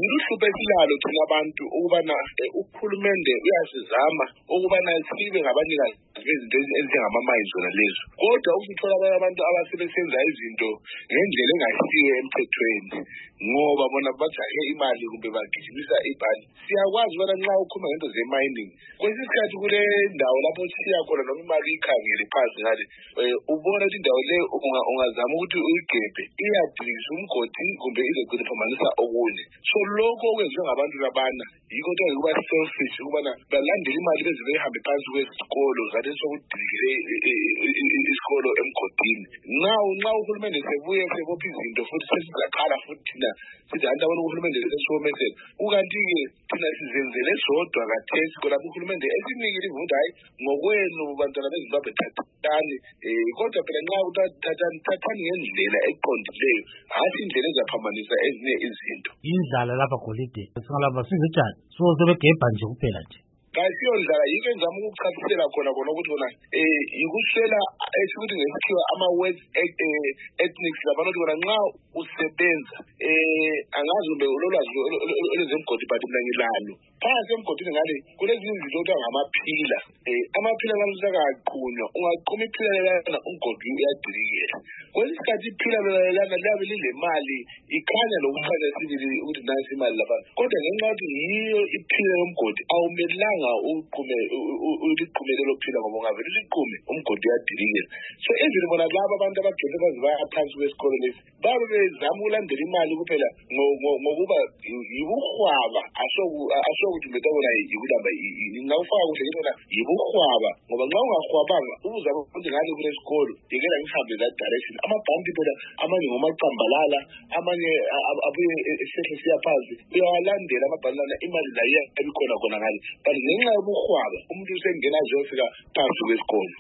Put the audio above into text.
Yiluhlupho esilalo thina abantu ukubana uhulumende uyasizama ukubana sibe ngabanikazi bezinto ezinjengamamines zona lezo, kodwa usithola abantu abasebenza izinto ngendlela engasiyo emthethweni ngoba bona bajahe imali kumbe bagijimisa ibhani. Siyakwazi ubana nxa ukhuluma ngento ze-mining, kwesinye isikhathi kule ndawo lapho siya khona noma imali uyikhangele phansi ngale, ubona ukuthi indawo le ungazama ukuthi uyigebhe iyadilisa umgodi kumbe izogcina iphambanisa okunye. So lokho okwenziwe ngabantu labana yikho kuthiwa kuba selfish ukubana balandele imali beze behambe phansi kwesikolo zathi sokudilikele isikolo emgodini. Nxa uhulumende sebuye sebopha izinto futhi sesizakhala futhi thina sithi anti abantu uhulumende sesiwomethele, ukanti-ke thina sizenzele sodwa kathesi kolapho uhulumende esinikile ivundo hayi ngokwenu bantwana beZimbabwe thathani, kodwa phela nxa thathani ngendlela eqondileyo, hathi indlela ezaphambanisa ezinye izinto. Indlala lapha Golide singalapha sinjani? Sebegebha nje kuphela nje. Kasiyo ndlala, yike ngizama ukukuchasisela khona ukuthi bona yikuswela esikuthi ngesikhiwa ama-words ethnics labantu ukuthi bona nxa usebenza angazi kumbe ulolwazi olwezemgodi but mina ngilalo. Phansi emgodini ngale kulezinye izinto okuthiwa ngamaphila. Amaphila lana sekaqhunywa, ungaqhuma iphila lelana umgodi uyadilikela. Kwesinye isikhathi iphila lelana liyabe lilemali, ikhanya lokukhanya sibili ukuthi nansi imali lapha, kodwa ngenxa yokuthi yiyo iphila yomgodi awumelanga uliqume lelo phila ngoba ungavele uliqume umgodi uyadilikela. So even bona laba abantu abagcwele bazibaya phansi kwesikolo lesi babe bezama ukulandela imali kuphela ngokuba yibuhwaba, ashokuthi mbetobona yikulamba ngingawufaka kuhle ngibona yibuhwaba ngoba nxa ungahwabanga ubuzama ukuthi ngale kulesikolo ngekela ngihambe that direction. Amabhanti phela amanye ngomacambalala, amanye abuye esehle siya phansi, uyawalandela amabhanti imali la iyabikhona khona ngale, but ngenxa yobuhwaba umuntu usengena azofika phansi kwesikolo.